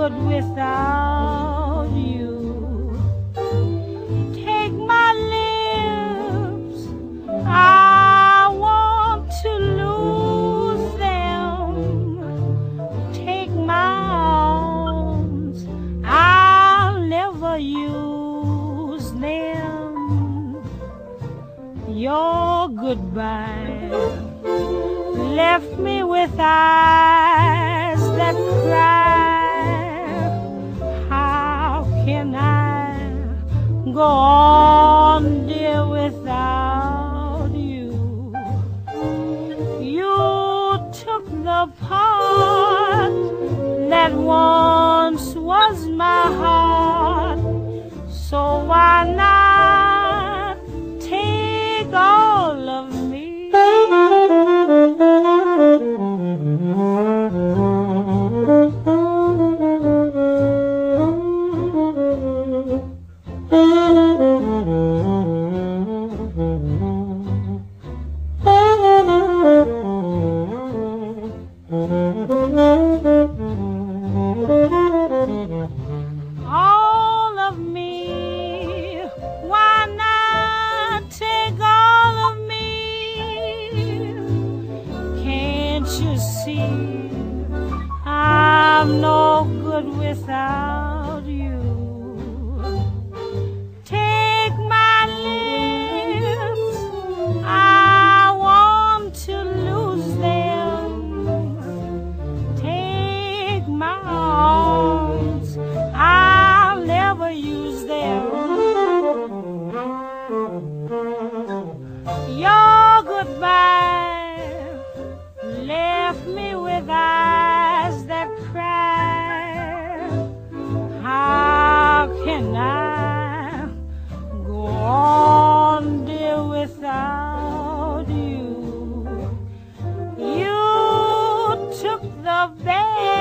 good without you. Take my lips, I want to lose them. Take my arms, I'll never use them. Your goodbye left me with eyes that cry. How can I go on, dear, without you? You took the part that once was my heart, so why not take all of me? All of me, why not take all of me? Can't you see I'm no good without you? Take my lips, I want to lose them. Take my arms, I'll never use them. Your goodbye left me with eyes that cry. How can I go on, dear, without you? You took the best